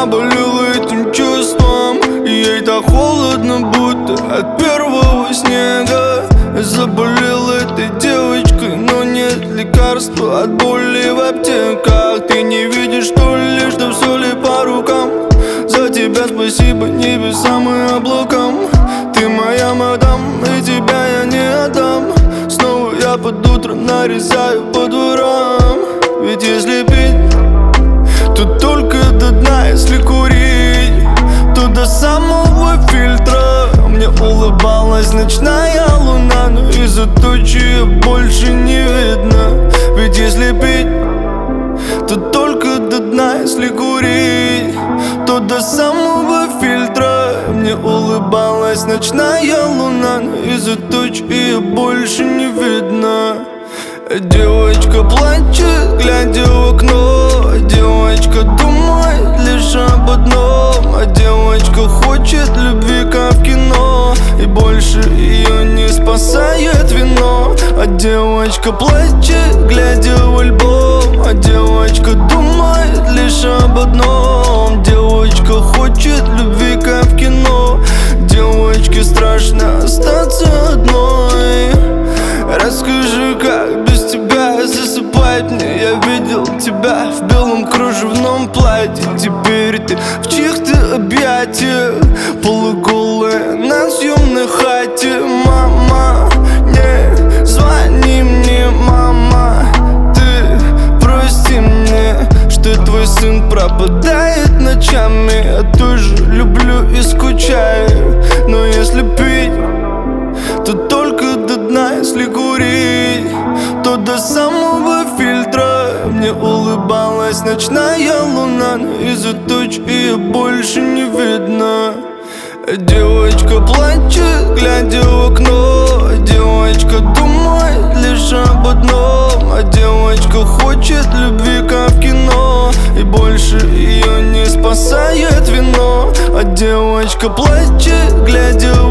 заболел этим чувством, и ей так холодно, будто от первого снега. Заболел этой девочкой, но нет лекарства от боли в аптеках. Ты не видишь, что ли, что все ли по рукам? За тебя спасибо небесам и облакам. Ты моя мадам, и тебя я не отдам. Снова я под утро нарезаю по дворам. Ведь если пить, то только до дна. Если курить, то до самого фильтра. Мне улыбалась ночная луна, но из-за тучи больше не видно. Ведь если пить, то только до дна. Если курить, то до самого фильтра. Мне улыбалась ночная луна, но из-за туч ее больше не видно. Девочка плачет, глядя в окно. Девочка думает лишь об одном. А девочка хочет любви, как в кино, и больше ее не спасает вино. А девочка плачет, глядя в альбом. А девочка думает лишь об одном. Девочка хочет любви, как в кино. Девочке страшно остаться одной. Расскажи, как без тебя засыпать мне. Я видел тебя в белом кружевном платье. Теперь ты в чьих-то объятиях, полуголая на съемной хате. Мама, не звони мне, мама. Ты прости мне, что твой сын пропадает ночами. Я тоже люблю и скучаю. Но если пить, то только до дна. Если курить, то до самого фильтра. Мне улыбалась ночная луна, но из-за туч ее больше не видно. Девочка плачет, глядя в окно. Девочка думает лишь об одном. А девочка хочет любви, как в кино, и больше ее не спасает вино. А девочка плачет, глядя в